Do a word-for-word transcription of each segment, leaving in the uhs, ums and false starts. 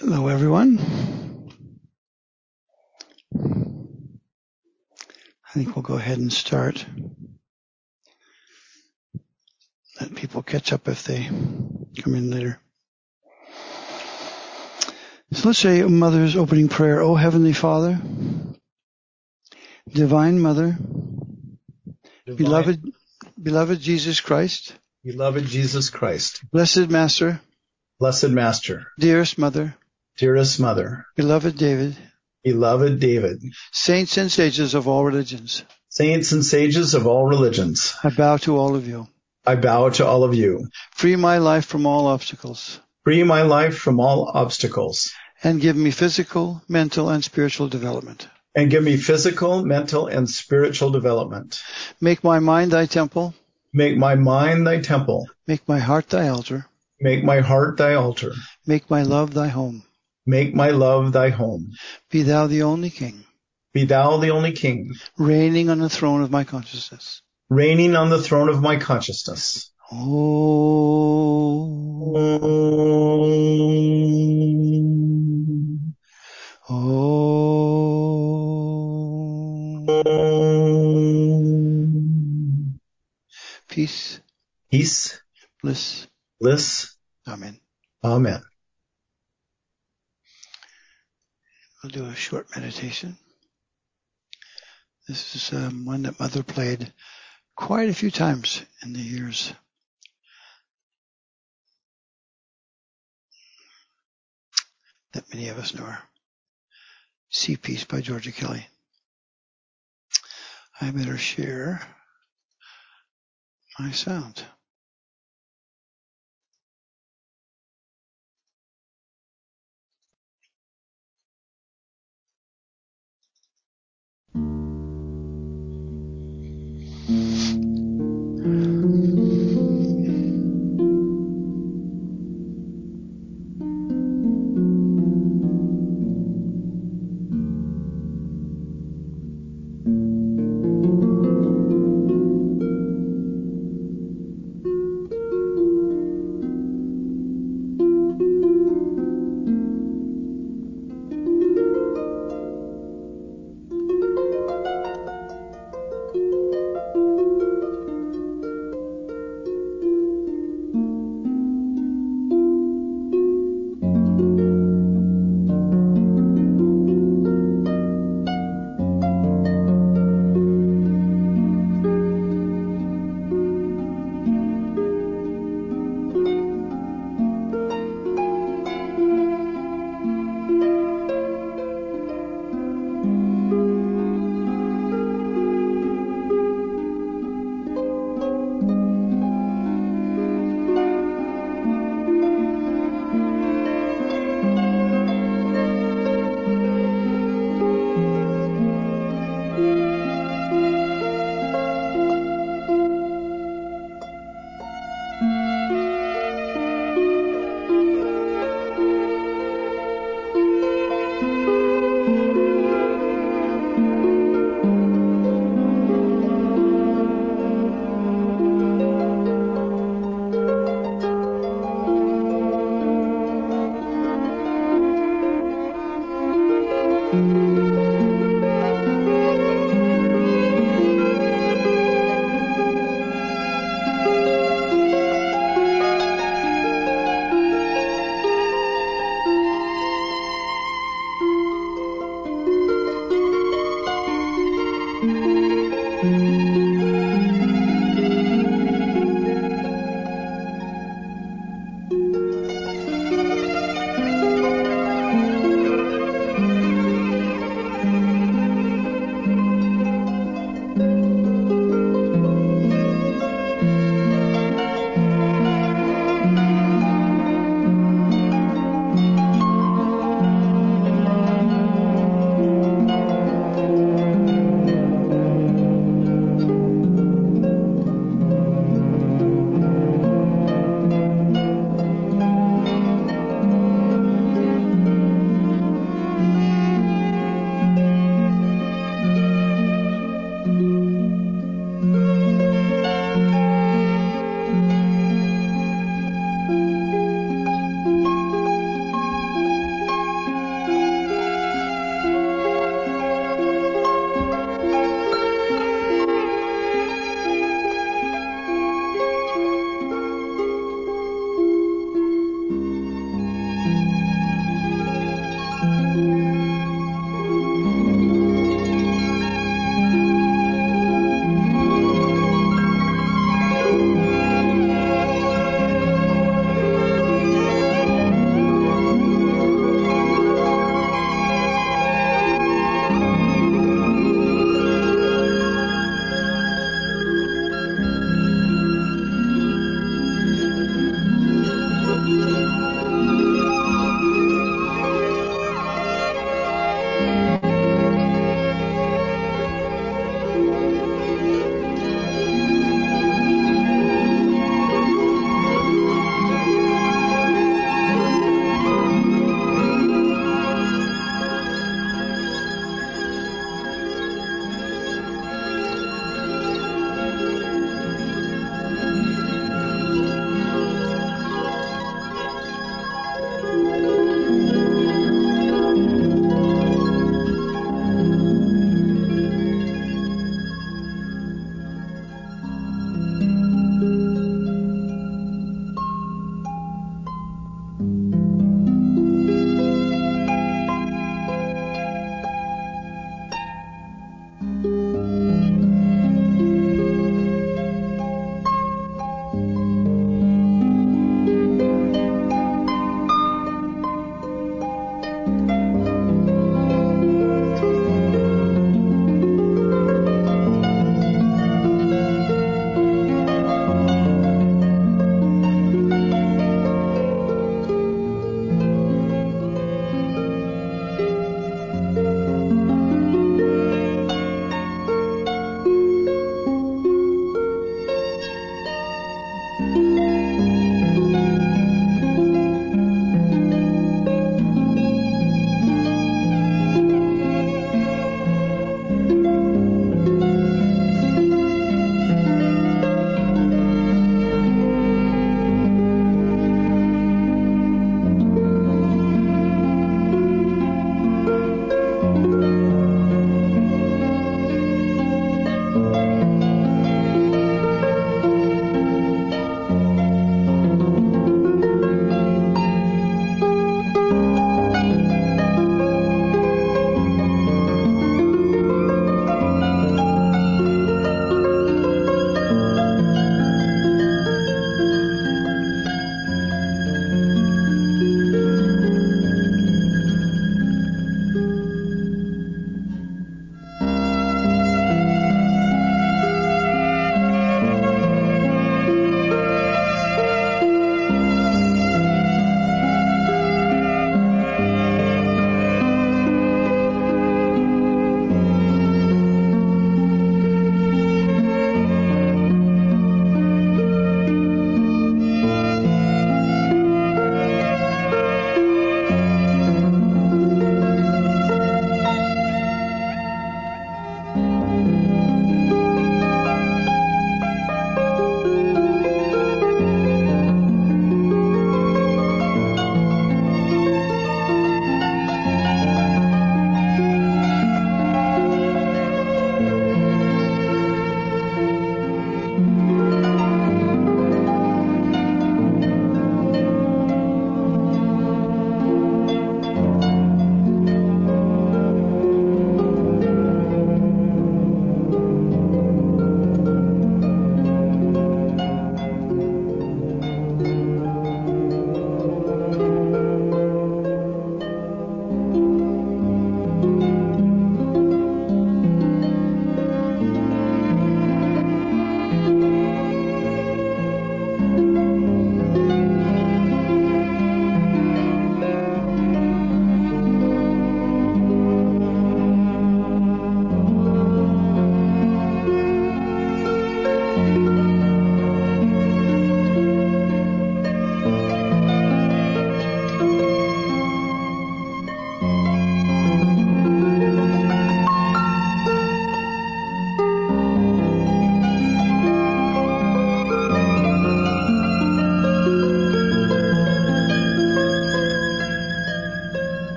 Hello, everyone. I think we'll go ahead and start. Let people catch up if they come in later. So let's say Mother's opening prayer. O Heavenly Father, Divine Mother, Divine, beloved, beloved Jesus Christ, beloved Jesus Christ, blessed Master, blessed Master, dearest Mother, dearest Mother, beloved David, beloved David, saints and sages of all religions, saints and sages of all religions, I bow to all of you. I bow to all of you. Free my life from all obstacles, Free my life from all obstacles, and give me physical, mental, and spiritual development. and give me physical, mental, and spiritual development. Make my mind thy temple, Make my mind thy temple, make my heart thy altar, make my heart thy altar, make my love thy home. make my love thy home. Be thou the only King, Be thou the only King, reigning on the throne of my consciousness. reigning on the throne of my consciousness. Oh, oh, peace, Peace, bliss, bliss, amen. amen. We'll do a short meditation. This is um, one that Mother played quite a few times in the years. That many of us know her. Sea Peace by Georgia Kelly. I better share my sound.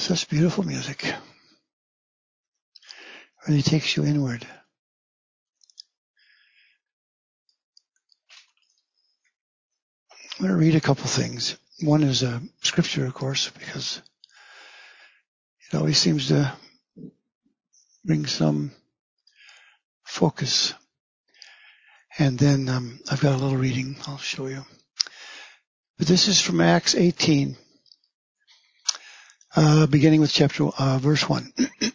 such beautiful music. Really takes you inward. I'm going to read a couple things. One is a scripture, of course, because it always seems to bring some focus. And then um, I've got a little reading I'll show you. But this is from Acts eighteen, uh, beginning with chapter uh, verse one.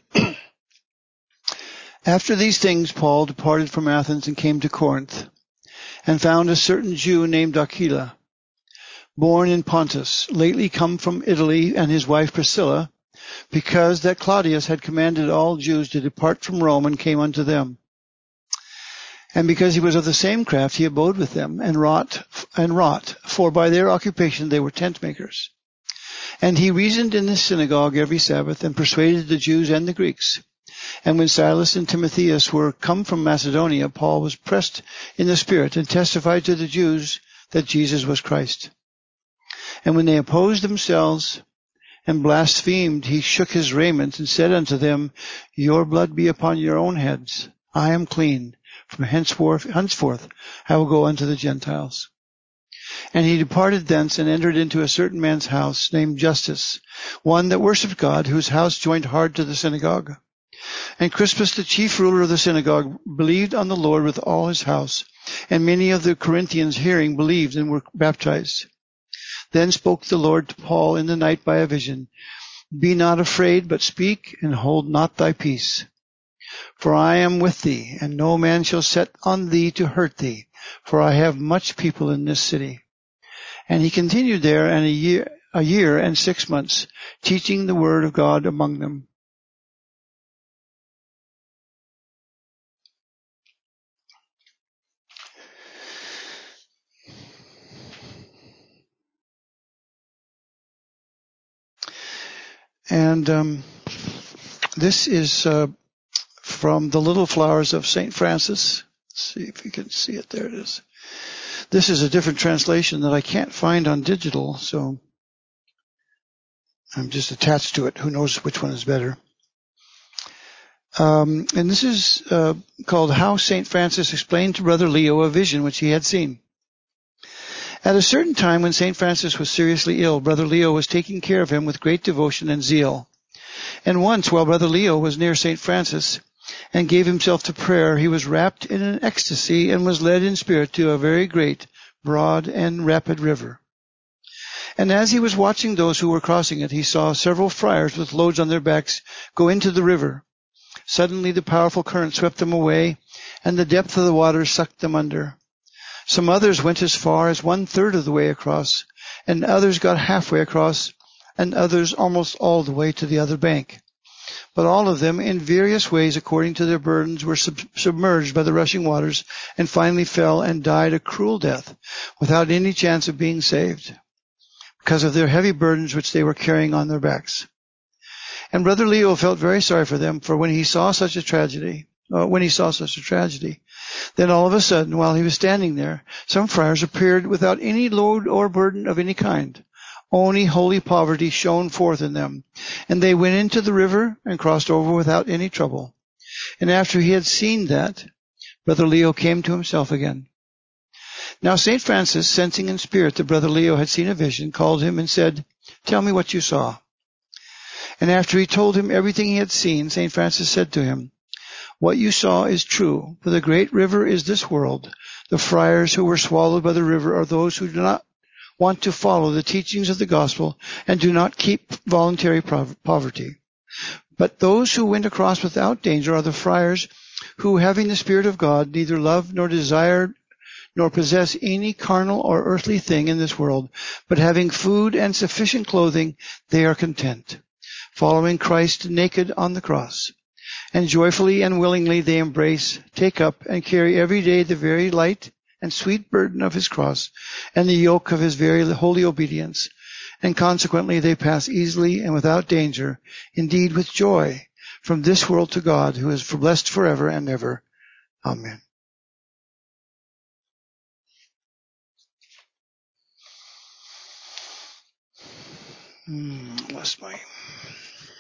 After these things, Paul departed from Athens and came to Corinth, and found a certain Jew named Aquila, born in Pontus, lately come from Italy, and his wife Priscilla, because that Claudius had commanded all Jews to depart from Rome, and came unto them. And because he was of the same craft, he abode with them, and wrought, and wrought, for by their occupation they were tent makers. And he reasoned in the synagogue every Sabbath, and persuaded the Jews and the Greeks. And when Silas and Timotheus were come from Macedonia, Paul was pressed in the Spirit, and testified to the Jews that Jesus was Christ. And when they opposed themselves and blasphemed, he shook his raiment, and said unto them, Your blood be upon your own heads. I am clean. From henceforth, henceforth I will go unto the Gentiles. And he departed thence, and entered into a certain man's house, named Justus, one that worshipped God, whose house joined hard to the synagogue. And Crispus, the chief ruler of the synagogue, believed on the Lord with all his house. And many of the Corinthians, hearing, believed and were baptized. Then spoke the Lord to Paul in the night by a vision, Be not afraid, but speak, and hold not thy peace. For I am with thee, and no man shall set on thee to hurt thee, for I have much people in this city. And he continued there and a year, a year and six months, teaching the word of God among them. And um, this is uh, from the Little Flowers of Saint Francis. Let's see if you can see it. There it is. This is a different translation that I can't find on digital, so I'm just attached to it. Who knows which one is better? Um, and this is uh, called How Saint Francis Explained to Brother Leo a Vision which he had seen. At a certain time when Saint Francis was seriously ill, Brother Leo was taking care of him with great devotion and zeal. And once, while Brother Leo was near Saint Francis and gave himself to prayer, he was wrapped in an ecstasy and was led in spirit to a very great, broad, and rapid river. And as he was watching those who were crossing it, he saw several friars with loads on their backs go into the river. Suddenly the powerful current swept them away, and the depth of the water sucked them under. Some others went as far as one-third of the way across, and others got halfway across, and others almost all the way to the other bank. But all of them, in various ways according to their burdens, were sub- submerged by the rushing waters, and finally fell and died a cruel death, without any chance of being saved, because of their heavy burdens which they were carrying on their backs. And Brother Leo felt very sorry for them, for when he saw such a tragedy, uh, when he saw such a tragedy, then all of a sudden, while he was standing there, some friars appeared without any load or burden of any kind. Only holy poverty shone forth in them, and they went into the river and crossed over without any trouble. And after he had seen that, Brother Leo came to himself again. Now Saint Francis, sensing in spirit that Brother Leo had seen a vision, called him and said, Tell me what you saw. And after he told him everything he had seen, Saint Francis said to him, What you saw is true, for the great river is this world. The friars who were swallowed by the river are those who do not want to follow the teachings of the gospel and do not keep voluntary poverty. But those who went across without danger are the friars who, having the Spirit of God, neither love nor desire nor possess any carnal or earthly thing in this world, but having food and sufficient clothing, they are content, following Christ naked on the cross. And joyfully and willingly they embrace, take up, and carry every day the very light and sweet burden of his cross and the yoke of his very holy obedience. And consequently they pass easily and without danger, indeed with joy, from this world to God, who is blessed forever and ever. Amen. Hmm, lost my...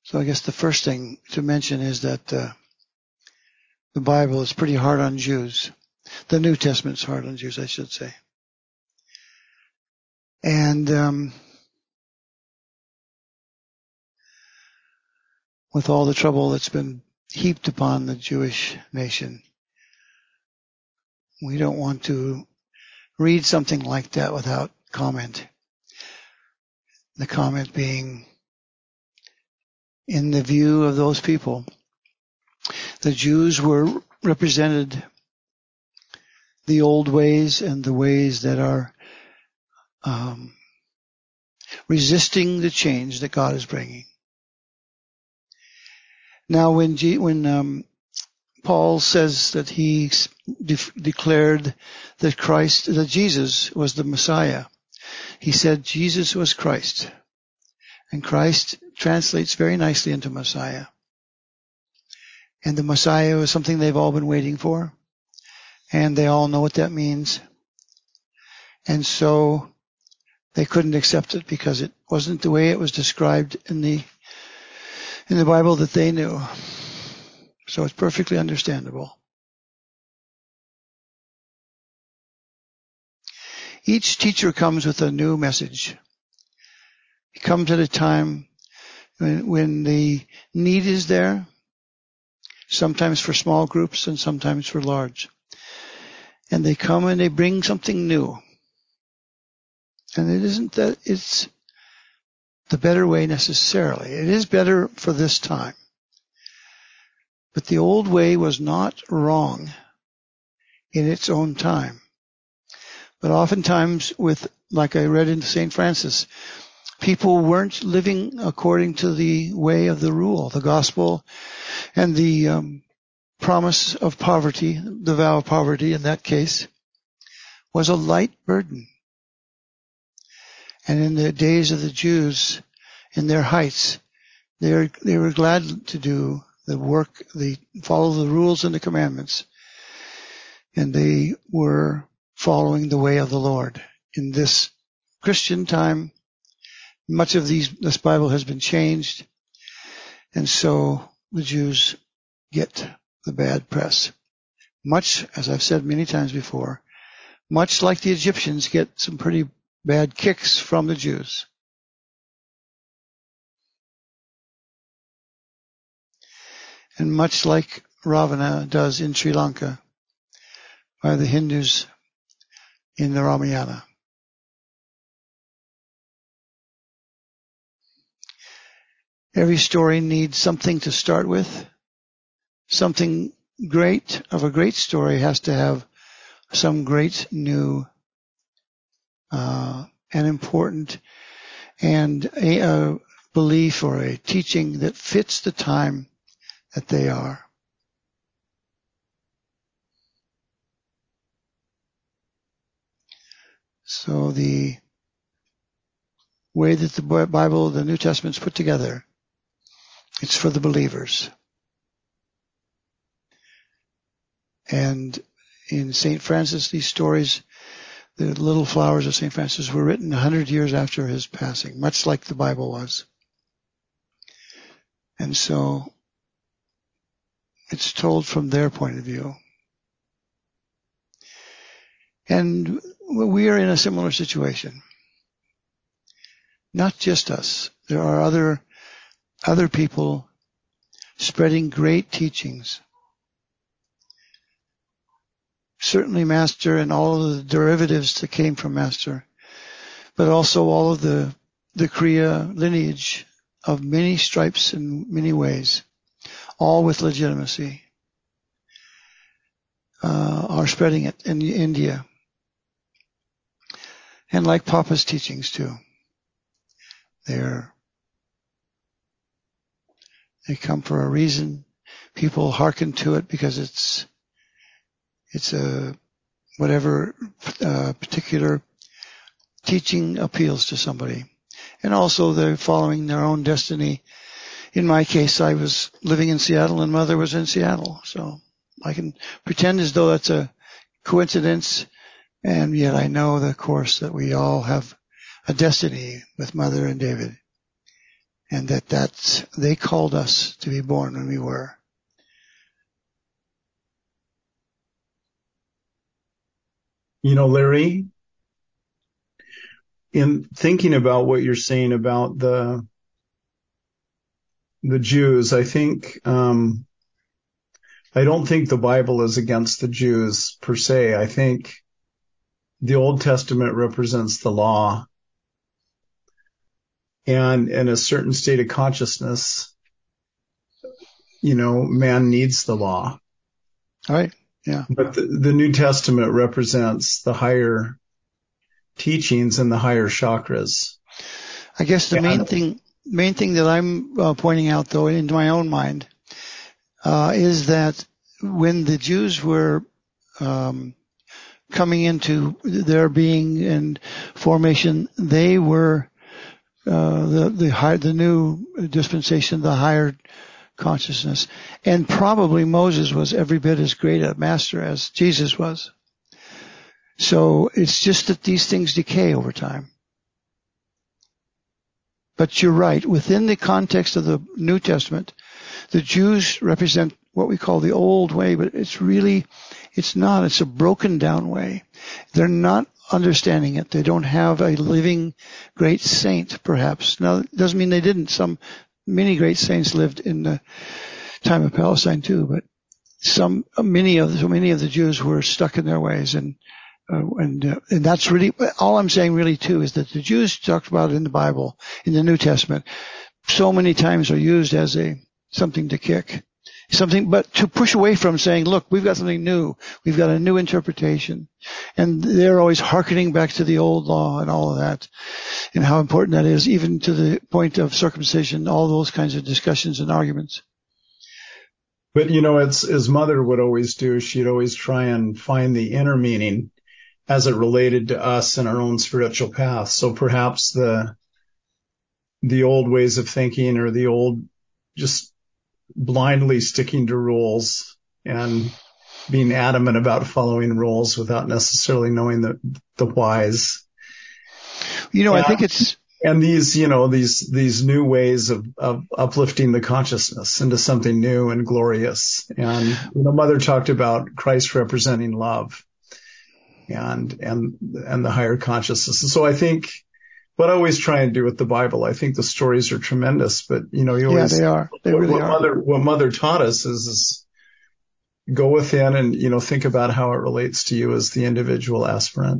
So I guess the first thing to mention is that uh, the Bible is pretty hard on Jews. The New Testament's hard on Jews, I should say. And um, with all the trouble that's been heaped upon the Jewish nation, we don't want to read something like that without comment. The comment being, in the view of those people, the Jews were represented the old ways and the ways that are um, resisting the change that God is bringing. Now, when G- when um, Paul says that he de- declared that Christ, that Jesus was the Messiah, he said Jesus was Christ, and Christ translates very nicely into Messiah. And the Messiah was something they've all been waiting for, and they all know what that means. And so they couldn't accept it because it wasn't the way it was described in the in the Bible that they knew. So it's perfectly understandable. Each teacher comes with a new message. He comes at a time when, when the need is there, sometimes for small groups and sometimes for large. And they come and they bring something new. And it isn't that it's the better way necessarily. It is better for this time. But the old way was not wrong in its own time. But oftentimes with, like I read in Saint Francis, people weren't living according to the way of the rule, the gospel, and the um, promise of poverty, the vow of poverty in that case, was a light burden. And in the days of the Jews, in their heights, they were, they were glad to do the work, they follow the rules and the commandments, and they were following the way of the Lord. In this Christian time, much of these, this Bible has been changed, and so the Jews get the bad press. Much, as I've said many times before, much like the Egyptians get some pretty bad kicks from the Jews. And much like Ravana does in Sri Lanka by the Hindus in the Ramayana. Every story needs something to start with. Something great of a great story has to have some great new uh, and important and a, a belief or a teaching that fits the time that they are. So the way that the Bible, the New Testament's put together, it's for the believers. And in Saint Francis, these stories, the Little Flowers of Saint Francis, were written a hundred years after his passing, much like the Bible was. And so it's told from their point of view. And we are in a similar situation. Not just us. There are other other people spreading great teachings. Certainly Master and all of the derivatives that came from Master, but also all of the the Kriya lineage of many stripes in many ways, all with legitimacy, uh, are spreading it in India. And like Papa's teachings too. They're, they come for a reason. People hearken to it because it's, it's a, whatever, uh, particular teaching appeals to somebody. And also they're following their own destiny. In my case, I was living in Seattle and Mother was in Seattle. So I can pretend as though that's a coincidence. And yet I know, of course, that we all have a destiny with Mother and David. and that that's, they called us to be born when we were. You know, Larry, in thinking about what you're saying about the the Jews, I think um, I don't think the Bible is against the Jews per se. I think the Old Testament represents the law, and in a certain state of consciousness, you know, man needs the law. Right? Yeah. But the, the New Testament represents the higher teachings and the higher chakras. I guess the and, main thing, main thing that I'm uh, pointing out, though, in my own mind, uh, is that when the Jews were um, coming into their being and formation, they were uh, the the high, the new dispensation, the higher consciousness, and probably Moses was every bit as great a master as Jesus was. So it's just that these things decay over time. But you're right. Within the context of the New Testament, the Jews represent what we call the old way, but it's really, it's not. It's a broken down way. They're not understanding it. They don't have a living great saint, perhaps. Now, it doesn't mean they didn't. Some, many great saints lived in the time of Palestine too, but some, many of, so many of the Jews were stuck in their ways, and Uh, and uh, and that's really all I'm saying. Really, too, is that the Jews talked about in the Bible, in the New Testament, so many times are used as a something to kick, something, but to push away from saying, "Look, we've got something new. We've got a new interpretation," and they're always hearkening back to the old law and all of that, and how important that is, even to the point of circumcision. All those kinds of discussions and arguments. But you know, it's as Mother would always do. She'd always try and find the inner meaning as it related to us and our own spiritual path. So perhaps the the old ways of thinking, or the old just blindly sticking to rules and being adamant about following rules without necessarily knowing the the whys. You know, and, I think it's and these, you know, these these new ways of of uplifting the consciousness into something new and glorious. And you know, Mother talked about Christ representing love and and and the higher consciousness. And so I think what I always try and do with the Bible, I think the stories are tremendous, but you know, you always, yeah, they are. They what, really what are. Mother what Mother taught us is, is go within and, you know, think about how it relates to you as the individual aspirant.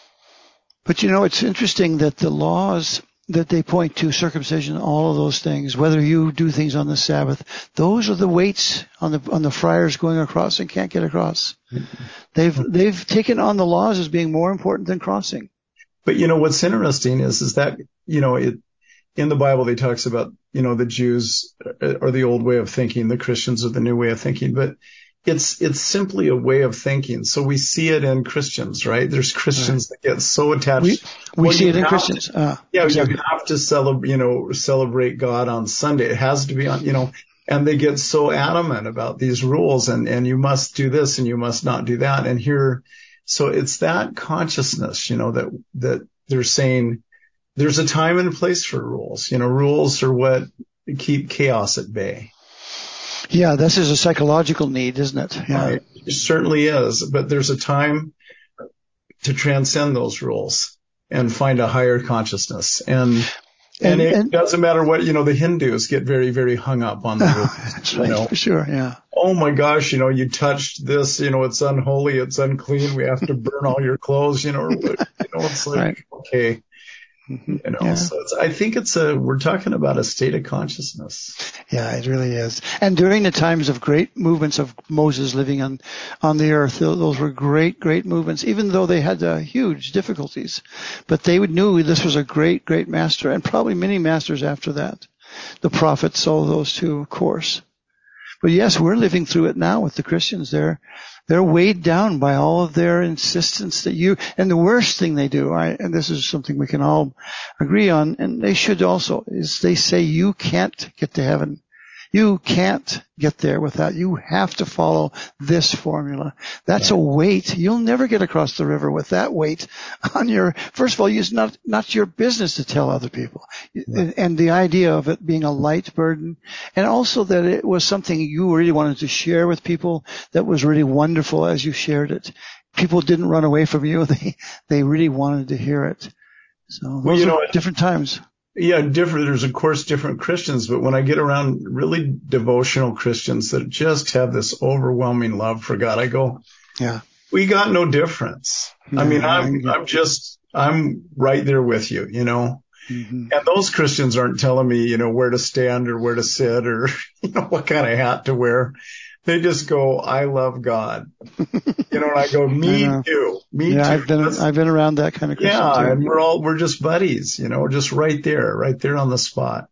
But you know, it's interesting that the laws that they point to, circumcision, all of those things, whether you do things on the Sabbath, those are the weights on the on the friars going across and can't get across. Mm-hmm. They've they've taken on the laws as being more important than crossing. But you know what's interesting is is that, you know, it in the Bible they talks about, you know, the Jews are the old way of thinking, the Christians are the new way of thinking, but it's it's simply a way of thinking. So we see it in Christians, right? There's Christians right. that get so attached. We, we well, see it in Christians. To, uh, yeah, exactly. you have to celebrate, you know, celebrate God on Sunday. It has to be on, you know, and they get so adamant about these rules, and and you must do this and you must not do that. And here, so it's that consciousness, you know, that that they're saying there's a time and a place for rules. You know, rules are what keep chaos at bay. Yeah, this is a psychological need, isn't it? Yeah. Right. It certainly is. But there's a time to transcend those rules and find a higher consciousness. And and, and it and, doesn't matter what, you know, the Hindus get very, very hung up on the rules. That's right, you know? For sure, yeah. Oh my gosh, you know, you touched this, you know, it's unholy, it's unclean, we have to burn all your clothes, you know, you know, it's like, right. okay. Mm-hmm. You know, yeah. so it's, I think it's a, we're talking about a state of consciousness. Yeah, it really is. And during the times of great movements of Moses living on, on the earth, those were great, great movements, even though they had uh, huge difficulties. But they knew this was a great, great master, and probably many masters after that. The prophets, all those two, of course. But yes, we're living through it now with the Christians. They're, they're weighed down by all of their insistence that you, and the worst thing they do, I, and this is something we can all agree on, and they should also, is they say you can't get to heaven You can't get there with that. You have to follow this formula. That's a weight. You'll never get across the river with that weight on your, first of all, it's not, not your business to tell other people. Yeah. And the idea of it being a light burden, and also that it was something you really wanted to share with people that was really wonderful as you shared it. People didn't run away from you. They, they really wanted to hear it. So those well, you know, are different times. Yeah, different. There's of course different Christians, but when I get around really devotional Christians that just have this overwhelming love for God, I go, yeah, we got no difference. Yeah, I mean, I'm, yeah. I'm just, I'm right there with you, you know, mm-hmm. And those Christians aren't telling me, you know, where to stand or where to sit or, you know, what kind of hat to wear. They just go, I love God. You know, and I go, me I too. Me yeah, too. I've been, That's, I've been around that kind of Christian yeah, too. and we're all, we're just buddies, you know, we're just right there, right there on the spot.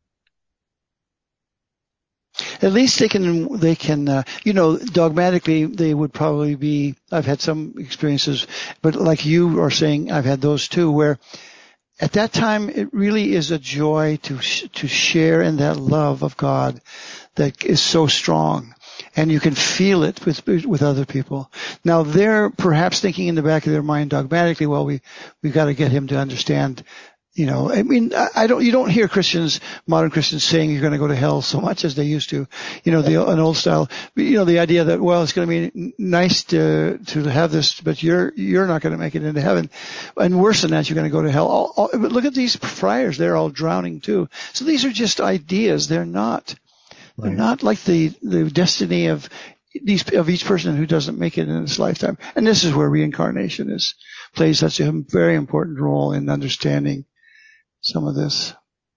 At least they can, they can, uh, you know, dogmatically they would probably be, I've had some experiences, but like you are saying, I've had those too, where at that time it really is a joy to, sh- to share in that love of God that is so strong. And you can feel it with with other people. Now they're perhaps thinking in the back of their mind dogmatically, well, we we've got to get him to understand. You know, I mean, I don't. You don't hear Christians, modern Christians, saying you're going to go to hell so much as they used to. You know, the an old style. You know, the idea that well, it's going to be nice to to have this, but you're you're not going to make it into heaven, and worse than that, you're going to go to hell. All, all, but look at these friars; they're all drowning too. So these are just ideas. They're not. They're right. Not like the, the destiny of these, of each person who doesn't make it in this lifetime. And this is where reincarnation is, plays such a very important role in understanding some of this.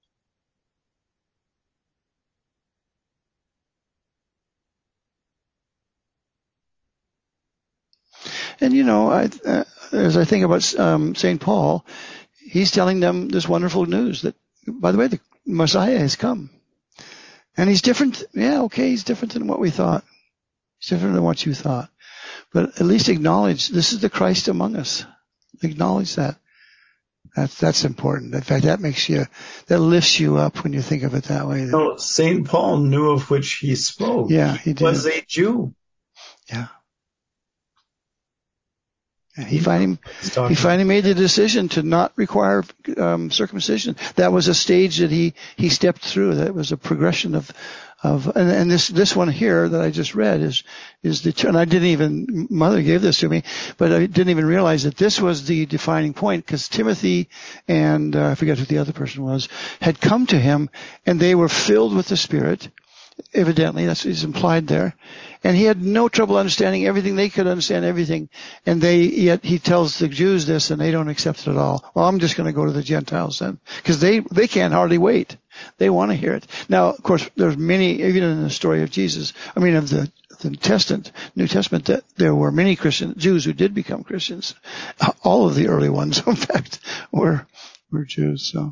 And you know, I, uh, as I think about, um, Saint Paul, he's telling them this wonderful news that, by the way, the Messiah has come. And he's different. Yeah, okay, he's different than what we thought. He's different than what you thought. But at least acknowledge this is the Christ among us. Acknowledge that. That's, that's important. In fact, that makes you, that lifts you up when you think of it that way. No, Saint Paul knew of which he spoke. Yeah, he did. He was a Jew. Yeah. And he finally, he finally made the decision to not require um, circumcision. That was a stage that he, he stepped through. That was a progression of, of, and, and this, this one here that I just read is, is the, and I didn't even, Mother gave this to me, but I didn't even realize that this was the defining point because Timothy and, uh, I forget who the other person was, had come to him and they were filled with the Spirit. Evidently, that's what's implied there. And he had no trouble understanding everything. They could understand everything. And they, yet he tells the Jews this and they don't accept it at all. Well, I'm just going to go to the Gentiles then. Because they, they can't hardly wait. They want to hear it. Now, of course, there's many, even in the story of Jesus, I mean, of the, the Testament, New Testament, that there were many Christian, Jews who did become Christians. All of the early ones, in fact, were, were Jews, so.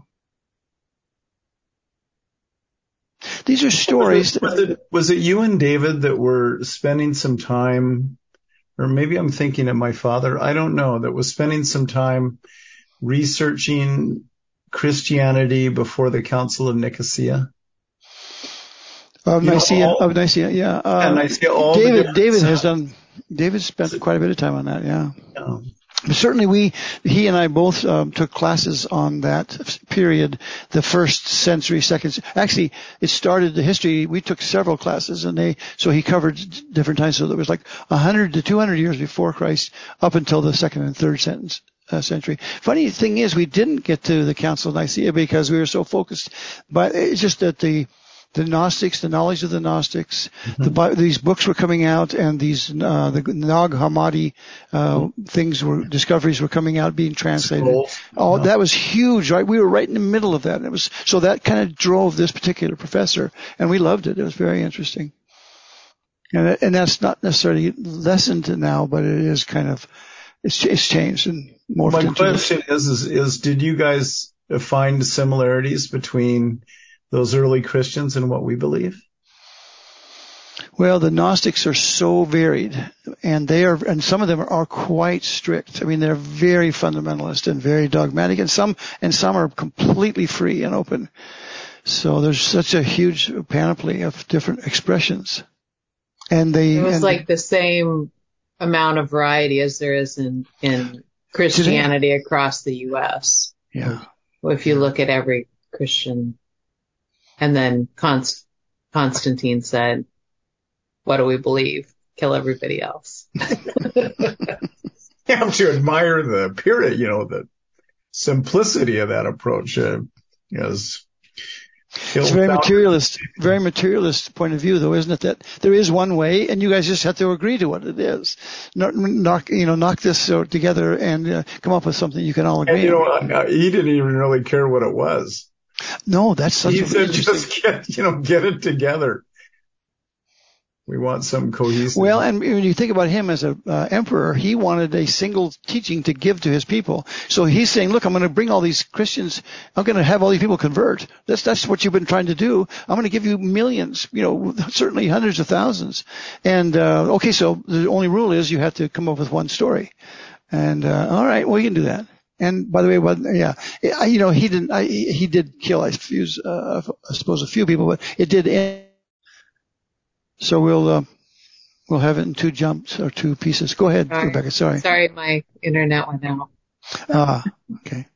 These are stories. Was it, was, it, was it you and David that were spending some time, or maybe I'm thinking of my father, I don't know, that was spending some time researching Christianity before the Council of Nicaea? Of Nicaea, of Nicaea, yeah. Uh, yeah Nicaea, all David, David has done, David spent quite a bit of time on that, yeah. yeah. Certainly we, he and I both um, took classes on that period, the first century, second, actually it started the history, we took several classes and they, so he covered different times, so there was like one hundred to two hundred years before Christ up until the second and third sentence. Uh, century. Funny thing is we didn't get to the Council of Nicaea because we were so focused, but it's just that the The Gnostics, the knowledge of the Gnostics, mm-hmm. the, these books were coming out, and these uh, the Nag Hammadi uh, things were discoveries were coming out, being translated. Oh, that was huge, right? We were right in the middle of that. And it was so that kind of drove this particular professor, and we loved it. It was very interesting, and and that's not necessarily lessened now, but it is kind of it's it's changed and morphed. My into question is, is is did you guys find similarities between those early Christians and what we believe? Well, the Gnostics are so varied, and they are, and some of them are quite strict. I mean, they're very fundamentalist and very dogmatic, and some, and some are completely free and open. So there's such a huge panoply of different expressions. And they, it was and like the same amount of variety as there is in, in Christianity today across the U S. Yeah. If you yeah. look at every Christian, and then Const- Constantine said, what do we believe? Kill everybody else. You have to admire the period, you know, the simplicity of that approach. Uh, is It's a very materialist, very materialist point of view, though, isn't it? That there is one way, and you guys just have to agree to what it is. Knock, you know, knock this together and uh, come up with something you can all agree and, you on. know, he didn't even really care what it was. No, that's such he a said, just get, you know, get it together. We want some cohesive. Well, and when you think about him as a uh, emperor, he wanted a single teaching to give to his people. So he's saying, look, I'm going to bring all these Christians. I'm going to have all these people convert. That's, that's what you've been trying to do. I'm going to give you millions, you know, certainly hundreds of thousands. And, uh, okay, so the only rule is you have to come up with one story. And, uh, all right, well, you can do that. And by the way, well, yeah, you know, he didn't, I, he did kill, I suppose, uh, I suppose a few people, but it did end. So we'll uh, we'll have it in two jumps or two pieces. Go ahead, Sorry. Rebecca. Sorry. Sorry, my internet went out. Ah, okay.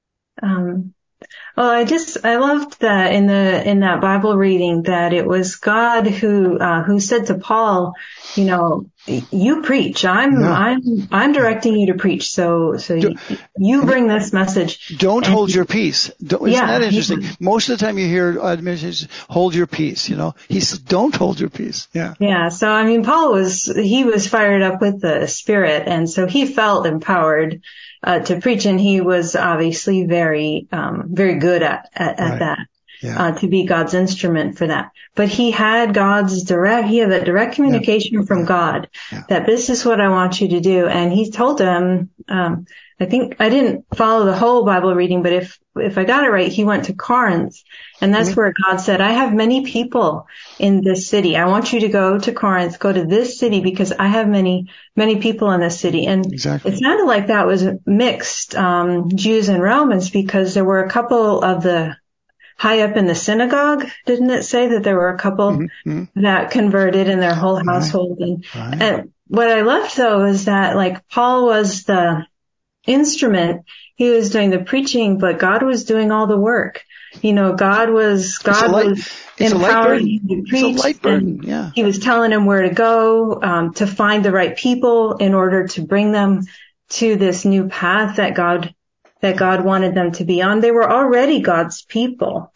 Um, well, I just I loved that in the in that Bible reading that it was God who uh, who said to Paul, you know, you preach. I'm yeah. I'm I'm directing you to preach. So so you, you bring this message. Don't and, hold your peace. Don't, isn't yeah, that interesting? yeah. Most of the time you hear admissions, hold your peace. You know, he says, don't hold your peace. Yeah. Yeah. So I mean, Paul was he was fired up with the Spirit, and so he felt empowered uh, to preach, and he was obviously very um, very good at at, at right. that. Yeah. Uh, to be God's instrument for that. But he had God's direct, he had that direct communication yeah. from yeah. God yeah. that this is what I want you to do. And he told him, um, I think I didn't follow the whole Bible reading, but if, if I got it right, he went to Corinth, and that's mm-hmm. where God said, I have many people in this city. I want you to go to Corinth, go to this city because I have many, many people in this city. And exactly. it sounded like that was mixed, um, Jews and Romans, because there were a couple of the high up in the synagogue, didn't it say that there were a couple mm-hmm. that converted in their whole household? Right. And, right. and what I loved though is that like Paul was the instrument, he was doing the preaching, but God was doing all the work. You know, God was, God light, was empowering him to preach. It's a light burden, yeah. He was telling him where to go, um, to find the right people in order to bring them to this new path that God that God wanted them to be on. They were already God's people.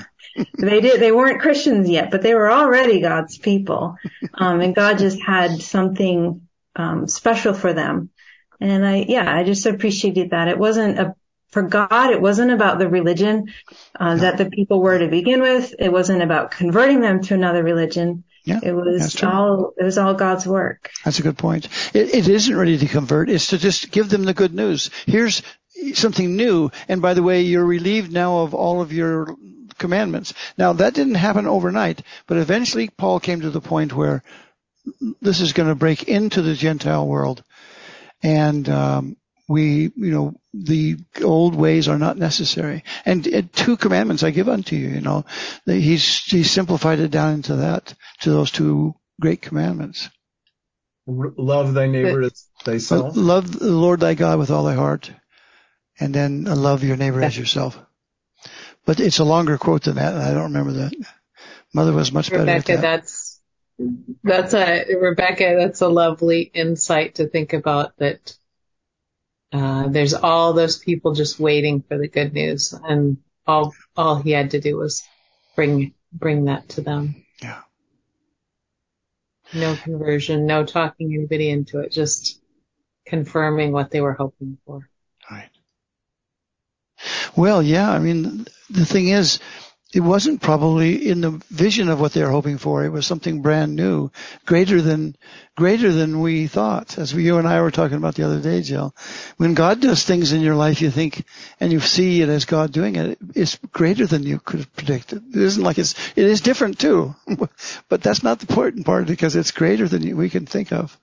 they did, they weren't Christians yet, but they were already God's people. Um, and God just had something, um, special for them. And I, yeah, I just appreciated that. It wasn't a, for God, it wasn't about the religion, uh, no. that the people were to begin with. It wasn't about converting them to another religion. Yeah, it was all, it was all God's work. That's a good point. It, it isn't ready to convert. It's to just give them the good news. Here's something new. And by the way, you're relieved now of all of your commandments. Now that didn't happen overnight, but eventually Paul came to the point where this is going to break into the Gentile world. And, um, we, you know, the old ways are not necessary. And, and two commandments I give unto you, you know, he's, he simplified it down into that, to those two great commandments. Love thy neighbor as thyself. Love the Lord thy God with all thy heart. And then love your neighbor as yourself. But it's a longer quote than that, and I don't remember that. Mother was much better Rebecca, at that. that's, that's a, Rebecca, that's a lovely insight to think about that. Uh, there's all those people just waiting for the good news, and all, all he had to do was bring, bring that to them. Yeah. No conversion, no talking anybody into it, just confirming what they were hoping for. Right. Well, yeah, I mean, the thing is, it wasn't probably in the vision of what they were hoping for. It was something brand new, greater than, greater than we thought, as you and I were talking about the other day, Jill. When God does things in your life, you think, and you see it as God doing it, it's greater than you could have predicted. It isn't like it's, it is different too, but that's not the important part because it's greater than we can think of.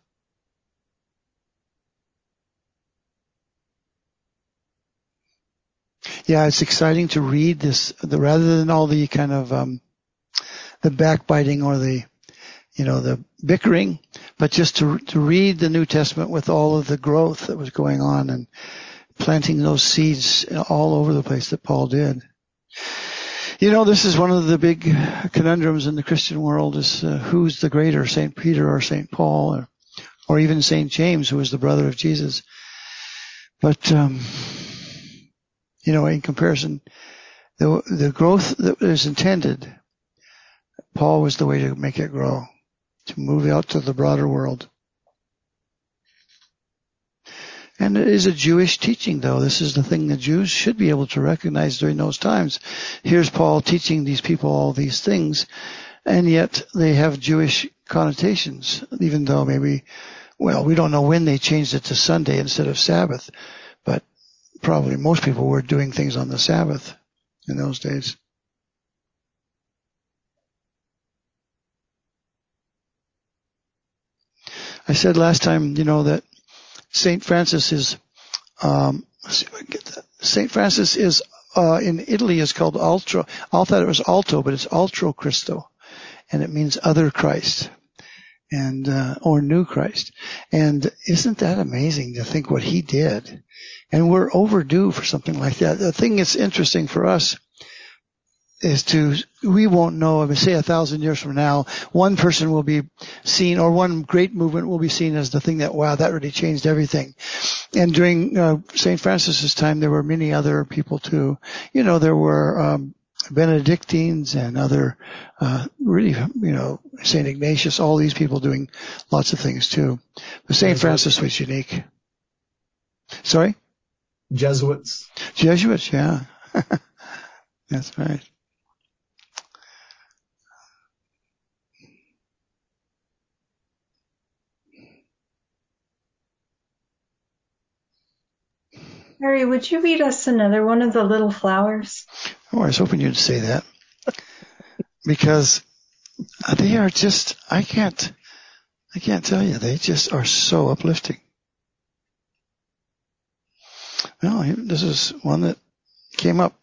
Yeah, it's exciting to read this, the, rather than all the kind of, um, the backbiting or the, you know, the bickering, but just to, to read the New Testament with all of the growth that was going on and planting those seeds all over the place that Paul did. You know, this is one of the big conundrums in the Christian world is uh, who's the greater, Saint Peter or Saint Paul, or, or even Saint James, who was the brother of Jesus. But, um, you know, in comparison, the, the growth that was intended, Paul was the way to make it grow, to move out to the broader world. And it is a Jewish teaching, though. This is the thing the Jews should be able to recognize during those times. Here's Paul teaching these people all these things, and yet they have Jewish connotations, even though maybe, well, we don't know when they changed it to Sunday instead of Sabbath, but probably most people were doing things on the Sabbath in those days. I said last time, you know, that Saint Francis is, um, let's see if I can get that. Saint Francis is, uh, in Italy is called Altro. I thought it was Alto, but it's Altro Cristo. And it means other Christ. And, uh, or new Christ. And isn't that amazing to think what he did? And we're overdue for something like that. The thing that's interesting for us is to, we won't know, I mean, say a thousand years from now, one person will be seen, or one great movement will be seen as the thing that, wow, that really changed everything. And during uh, Saint Francis's time, there were many other people too. You know, there were um, Benedictines and other, uh, really, you know, Saint Ignatius, all these people doing lots of things too. But Saint Francis was unique. Sorry? Jesuits. Jesuits, yeah. That's right. Harry, would you read us another one of the little flowers? Oh, I was hoping you'd say that. Because they are just, I can't, I can't tell you, they just are so uplifting. Well, this is one that came up.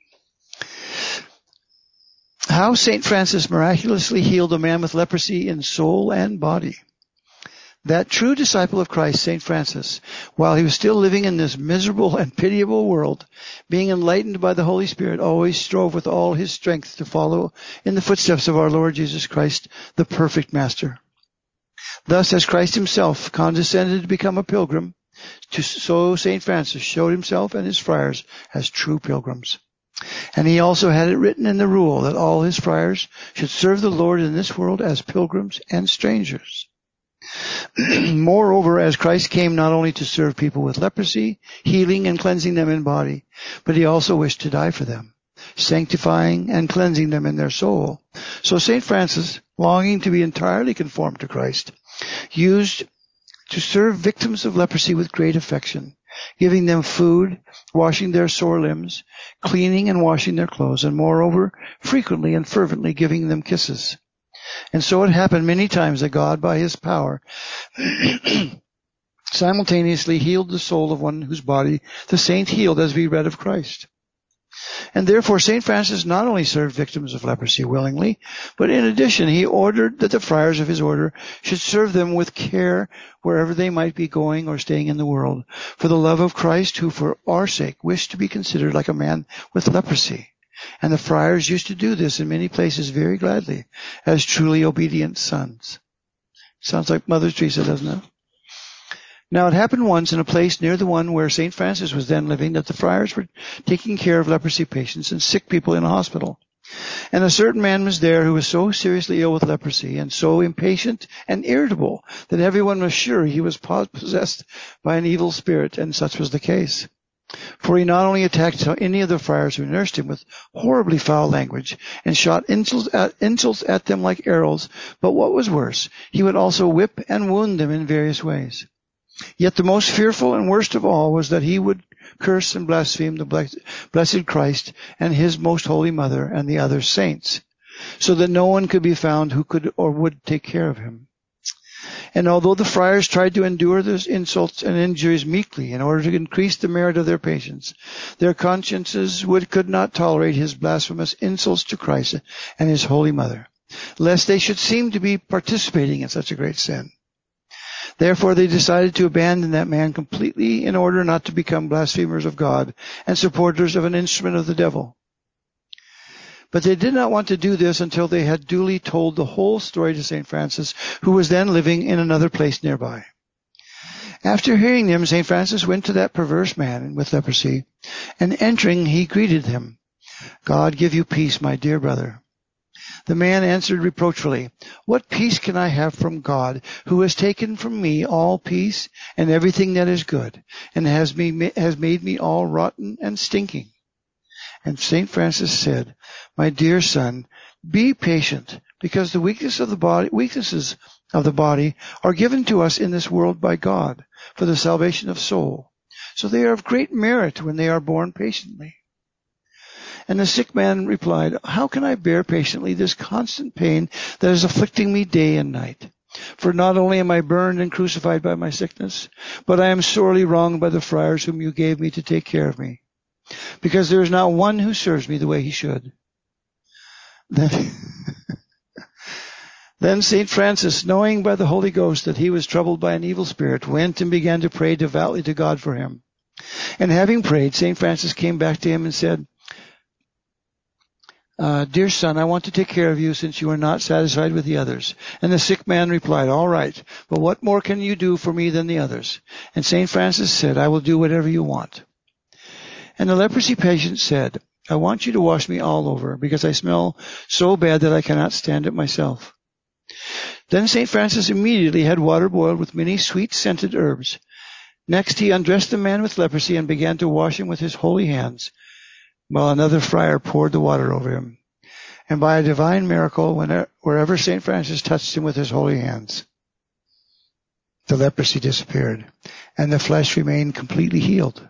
How Saint Francis miraculously healed a man with leprosy in soul and body. That true disciple of Christ, Saint Francis, while he was still living in this miserable and pitiable world, being enlightened by the Holy Spirit, always strove with all his strength to follow in the footsteps of our Lord Jesus Christ, the perfect Master. Thus, as Christ himself condescended to become a pilgrim, so Saint Francis showed himself and his friars as true pilgrims. And he also had it written in the rule that all his friars should serve the Lord in this world as pilgrims and strangers. Moreover, as Christ came not only to serve people with leprosy, healing and cleansing them in body, but he also wished to die for them, sanctifying and cleansing them in their soul. So Saint Francis, longing to be entirely conformed to Christ, used to serve victims of leprosy with great affection, giving them food, washing their sore limbs, cleaning and washing their clothes, and moreover, frequently and fervently giving them kisses. And so it happened many times that God, by his power, simultaneously healed the soul of one whose body the saint healed, as we read of Christ. And therefore Saint Francis not only served victims of leprosy willingly, but in addition he ordered that the friars of his order should serve them with care wherever they might be going or staying in the world, for the love of Christ, who for our sake wished to be considered like a man with leprosy. And the friars used to do this in many places very gladly, as truly obedient sons. Sounds like Mother Teresa, doesn't it? Now it happened once in a place near the one where Saint Francis was then living that the friars were taking care of leprosy patients and sick people in a hospital. And a certain man was there who was so seriously ill with leprosy and so impatient and irritable that everyone was sure he was possessed by an evil spirit, and such was the case. For he not only attacked any of the friars who nursed him with horribly foul language and shot insults at, insults at them like arrows, but what was worse, he would also whip and wound them in various ways. Yet the most fearful and worst of all was that he would curse and blaspheme the blessed Christ and his most holy mother and the other saints, so that no one could be found who could or would take care of him. And although the friars tried to endure those insults and injuries meekly in order to increase the merit of their patience, their consciences would could not tolerate his blasphemous insults to Christ and his Holy Mother, lest they should seem to be participating in such a great sin. Therefore they decided to abandon that man completely in order not to become blasphemers of God and supporters of an instrument of the devil. But they did not want to do this until they had duly told the whole story to Saint Francis, who was then living in another place nearby. After hearing them, Saint Francis went to that perverse man with leprosy, and entering, he greeted him. God give you peace, my dear brother. The man answered reproachfully, What peace can I have from God, who has taken from me all peace and everything that is good, and has, me, has made me all rotten and stinking? And Saint Francis said, My dear son, be patient, because the weakness of the body, weaknesses of the body are given to us in this world by God for the salvation of soul. So they are of great merit when they are borne patiently. And the sick man replied, How can I bear patiently this constant pain that is afflicting me day and night? For not only am I burned and crucified by my sickness, but I am sorely wronged by the friars whom you gave me to take care of me, because there is not one who serves me the way he should. Then, then Saint Francis, knowing by the Holy Ghost that he was troubled by an evil spirit, went and began to pray devoutly to God for him. And having prayed, Saint Francis came back to him and said, Uh, Dear son, I want to take care of you since you are not satisfied with the others. And the sick man replied, All right, but what more can you do for me than the others? And Saint Francis said, I will do whatever you want. And the leprosy patient said, I want you to wash me all over, because I smell so bad that I cannot stand it myself. Then Saint Francis immediately had water boiled with many sweet-scented herbs. Next he undressed the man with leprosy and began to wash him with his holy hands, while another friar poured the water over him. And by a divine miracle, whenever, wherever Saint Francis touched him with his holy hands, the leprosy disappeared, and the flesh remained completely healed.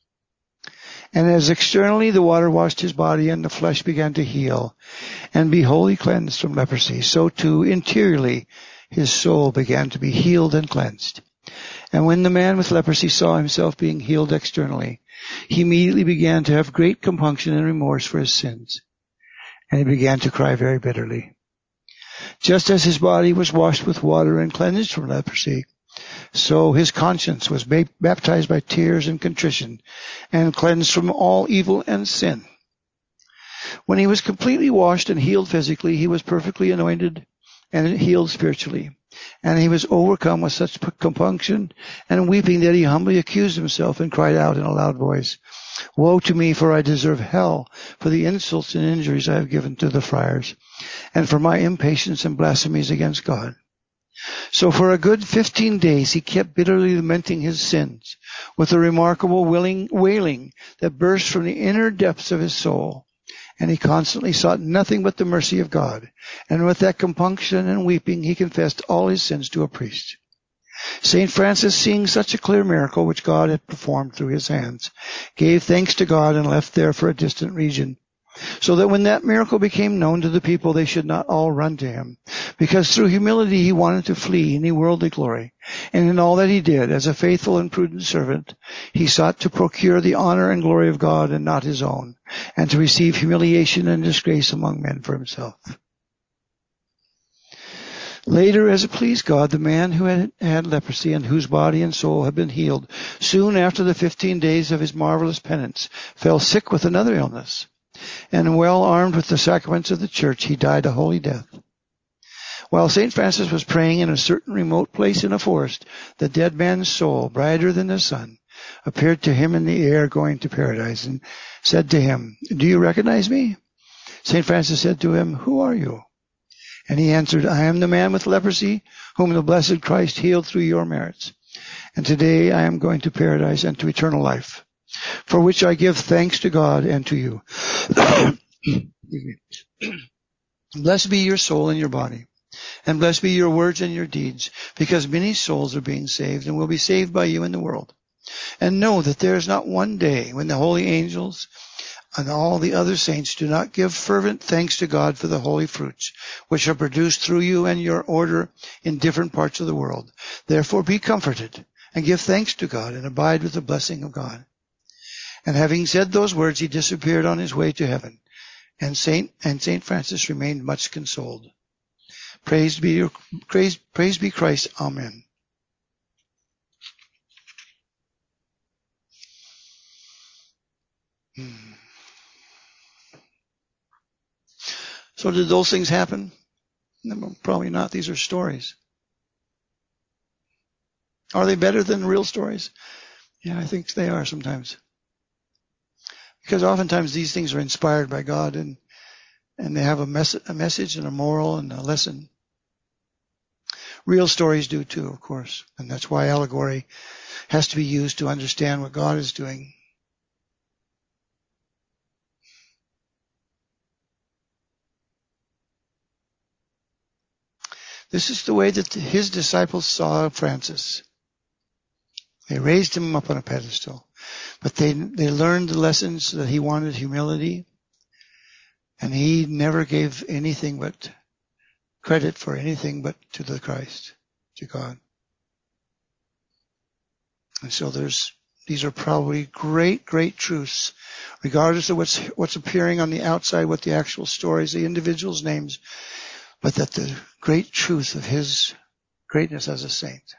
And as externally the water washed his body and the flesh began to heal and be wholly cleansed from leprosy, so too interiorly his soul began to be healed and cleansed. And when the man with leprosy saw himself being healed externally, he immediately began to have great compunction and remorse for his sins, and he began to cry very bitterly. Just as his body was washed with water and cleansed from leprosy, so his conscience was baptized by tears and contrition and cleansed from all evil and sin. When he was completely washed and healed physically, he was perfectly anointed and healed spiritually. And he was overcome with such compunction and weeping that he humbly accused himself and cried out in a loud voice, Woe to me, for I deserve hell for the insults and injuries I have given to the friars, and for my impatience and blasphemies against God. So for a good fifteen days he kept bitterly lamenting his sins with a remarkable willing, wailing that burst from the inner depths of his soul. And he constantly sought nothing but the mercy of God. And with that compunction and weeping, he confessed all his sins to a priest. Saint Francis, seeing such a clear miracle which God had performed through his hands, gave thanks to God and left there for a distant region, so that when that miracle became known to the people, they should not all run to him, because through humility he wanted to flee any worldly glory. And in all that he did, as a faithful and prudent servant, he sought to procure the honor and glory of God and not his own, and to receive humiliation and disgrace among men for himself. Later, as it pleased God, the man who had had leprosy and whose body and soul had been healed, soon after the fifteen days of his marvelous penance, fell sick with another illness. And well armed with the sacraments of the church, he died a holy death. While Saint Francis was praying in a certain remote place in a forest, the dead man's soul, brighter than the sun, appeared to him in the air going to paradise, and said to him, Do you recognize me? Saint Francis said to him, Who are you? And he answered, I am the man with leprosy, whom the blessed Christ healed through your merits. And today I am going to paradise and to eternal life, for which I give thanks to God and to you. Blessed be your soul and your body, and blessed be your words and your deeds, because many souls are being saved and will be saved by you in the world. And know that there is not one day when the holy angels and all the other saints do not give fervent thanks to God for the holy fruits, which are produced through you and your order in different parts of the world. Therefore be comforted, and give thanks to God, and abide with the blessing of God. And having said those words, he disappeared on his way to heaven, and Saint and Saint Francis remained much consoled. Praise be, praise, praise be Christ. Amen. Hmm. So did those things happen? No, probably not. These are stories. Are they better than real stories? Yeah, I think they are sometimes. Because oftentimes these things are inspired by God, and and they have a, mes- a message and a moral and a lesson. Real stories do too, of course. And that's why allegory has to be used to understand what God is doing. This is the way that his disciples saw Francis. They raised him up on a pedestal, but they they learned the lessons that he wanted: humility, and he never gave anything but credit for anything but to the Christ, to God. And so there's these are probably great, great truths, regardless of what's what's appearing on the outside, what the actual stories, the individuals' names, but that the great truth of his greatness as a saint.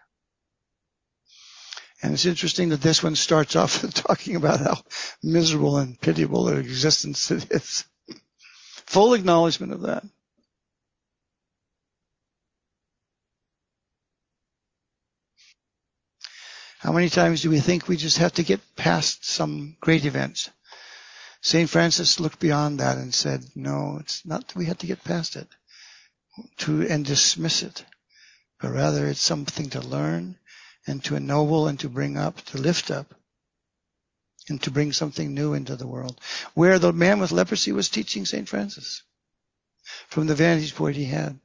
And it's interesting that this one starts off talking about how miserable and pitiable their existence it is. Full acknowledgement of that. How many times do we think we just have to get past some great events? Saint Francis looked beyond that and said, no, it's not that we have to get past it to and dismiss it, but rather it's something to learn and to ennoble and to bring up, to lift up, and to bring something new into the world. Where the man with leprosy was teaching Saint Francis, from the vantage point he had.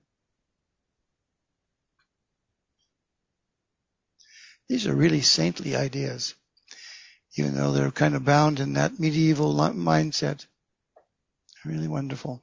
These are really saintly ideas, even though they're kind of bound in that medieval mindset. Really wonderful.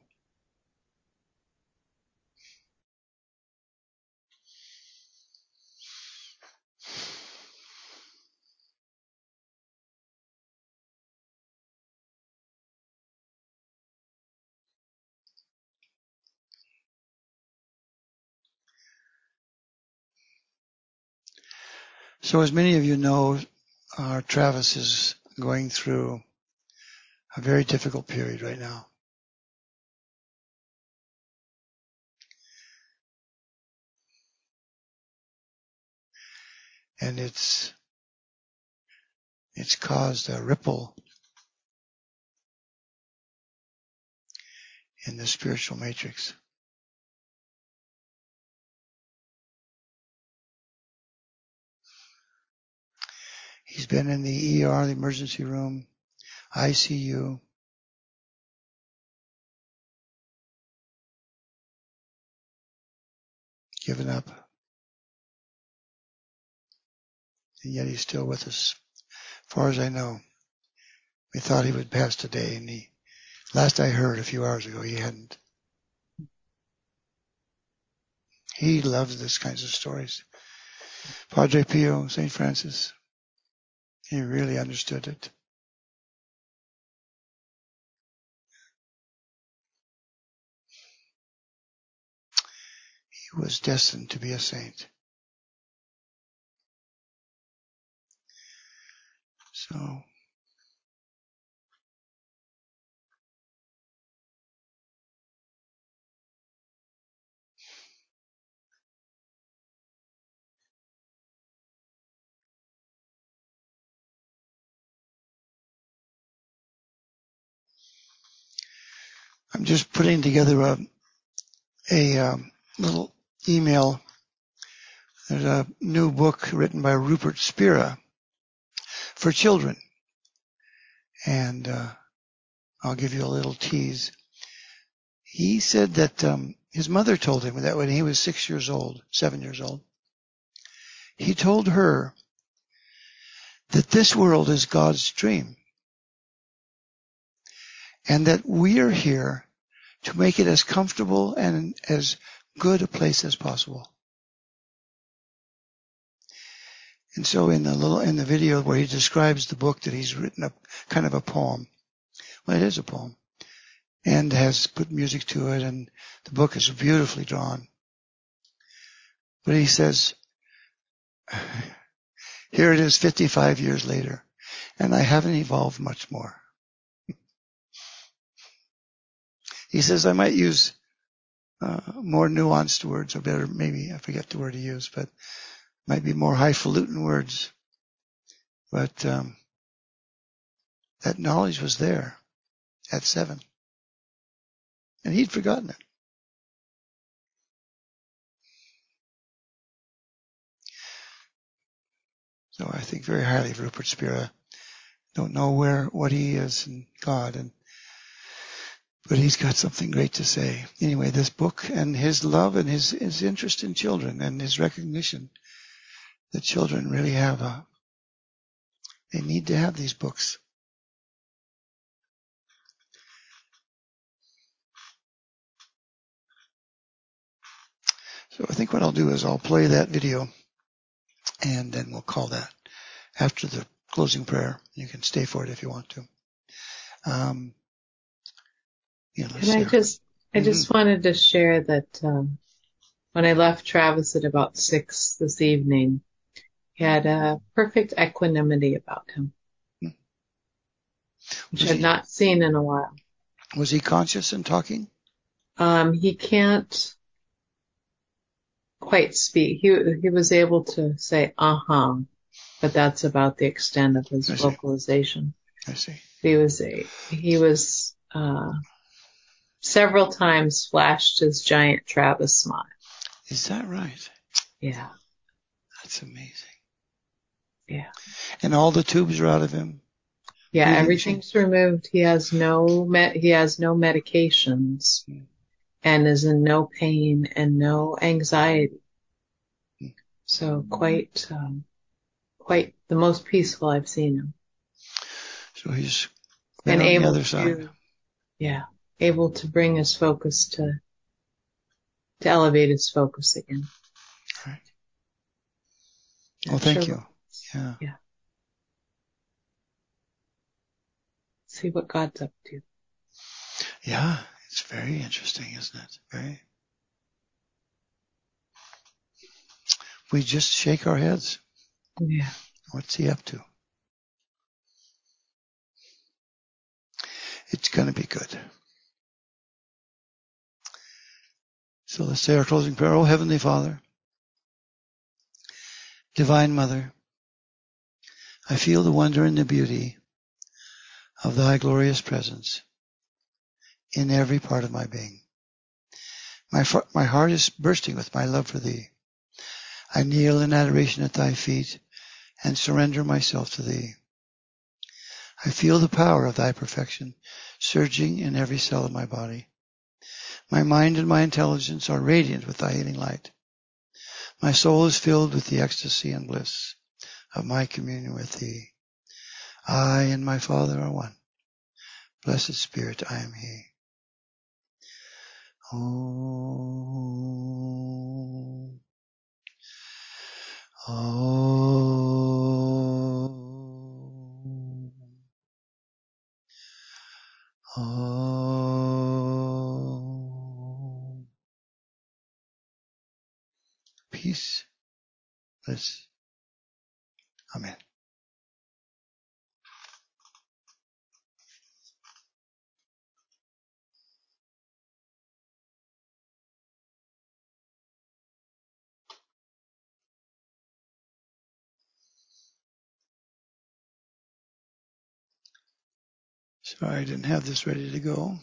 So as many of you know, our Travis is going through a very difficult period right now. And it's it's caused a ripple in the spiritual matrix. He's been in the E R, the emergency room, I C U. Given up. And yet he's still with us. As far as I know. We thought he would pass today, and he, last I heard a few hours ago, he hadn't. He loves these kinds of stories. Padre Pio, Saint Francis, he really understood it. He was destined to be a saint. So, I'm just putting together a, a um, little email. There's a new book written by Rupert Spira for children. And uh, I'll give you a little tease. He said that um, his mother told him that when he was six years old, seven years old, he told her that this world is God's dream. and that we are here to make it as comfortable and as good a place as possible. And so in the little, in the video where he describes the book that he's written up, kind of a poem. Well, it is a poem, and has put music to it, and the book is beautifully drawn. But he says, here it is fifty-five years later, and I haven't evolved much more. He says I might use uh, more nuanced words, or better, maybe I forget the word he used, but might be more highfalutin words. But um, that knowledge was there at seven, and he'd forgotten it. So I think very highly of Rupert Spira. Don't know where, what he is in God, and but he's got something great to say. Anyway, this book and his love and his, his interest in children and his recognition that children really have a, they need to have these books. So I think what I'll do is I'll play that video, and then we'll call that after the closing prayer. You can stay for it if you want to. Um, yeah, let's Can I see. just, I Mhm. just wanted to share that um, when I left Travis at about six this evening, he had a perfect equanimity about him, which Was I'd he, not seen in a while. was he conscious and talking? Um, he can't quite speak. He he was able to say uh-huh, but that's about the extent of his I see. vocalization. I see. He was a he was uh several times flashed his giant Travis smile. Is that right? Yeah, That's amazing. yeah. And all the tubes are out of him? Yeah, Breathing everything's removed. He has no med he has no medications and is in no pain and no anxiety. So quite um quite the most peaceful I've seen him. So he's been And on the able other side. to yeah, able to bring his focus to to elevate his focus again. Right. Yeah, Well, thank sure. you. Yeah. Yeah. See what God's up to. Yeah. It's very interesting, isn't it? Very. We just shake our heads. Yeah. What's he up to? It's going to be good. So let's say our closing prayer. Oh, Heavenly Father, Divine Mother, I feel the wonder and the beauty of thy glorious presence in every part of my being. My, my heart is bursting with my love for thee. I kneel in adoration at thy feet and surrender myself to thee. I feel the power of thy perfection surging in every cell of my body. My mind and my intelligence are radiant with thy healing light. My soul is filled with the ecstasy and bliss of my communion with thee. I and my Father are one. Blessed Spirit, I am he. Oh, oh, oh. Peace, bliss. Amen. Sorry I didn't have this ready to go.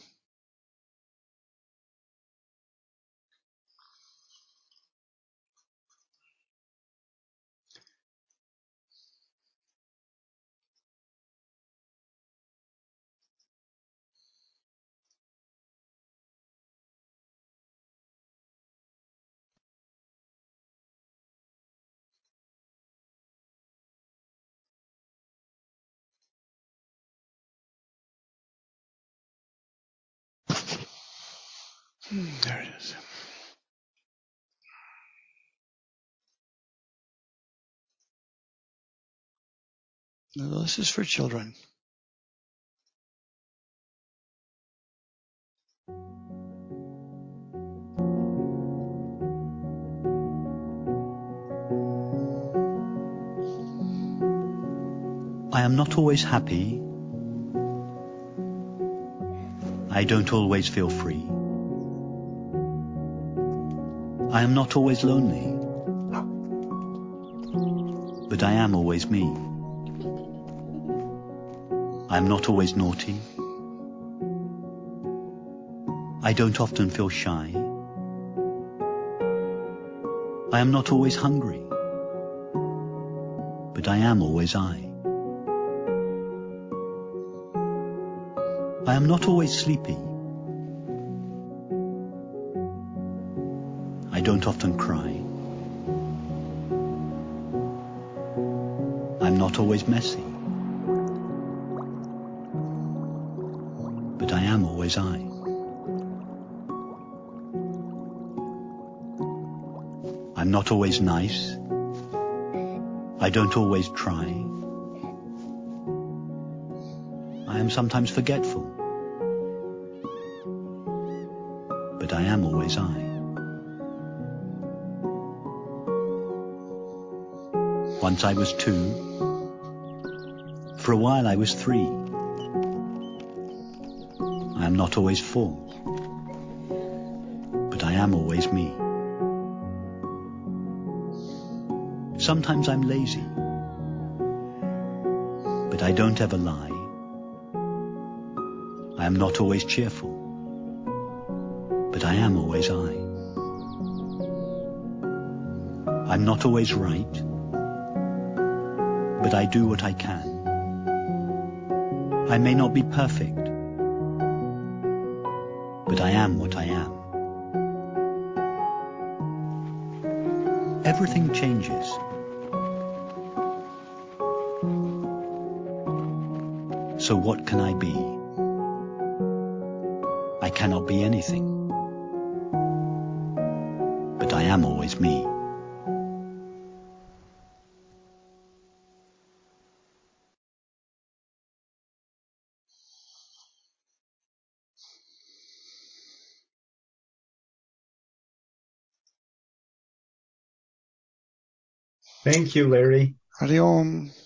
There it is. No, this is for children. I am not always happy. I don't always feel free. I am not always lonely, but I am always me. I am not always naughty. I don't often feel shy. I am not always hungry, but I am always I. I am not always sleepy. I don't often cry. I'm not always messy, but I am always I. I'm not always nice. I don't always try. I am sometimes forgetful, but I am always I. Once I was two. For a while I was three. I am not always four, but I am always me. Sometimes I'm lazy, but I don't ever lie. I am not always cheerful, but I am always I. I'm not always right, but I do what I can. I may not be perfect, but I am what I am. Everything changes. So what can I be? I cannot be anything, but I am always me. Thank you, Larry. Hari Om.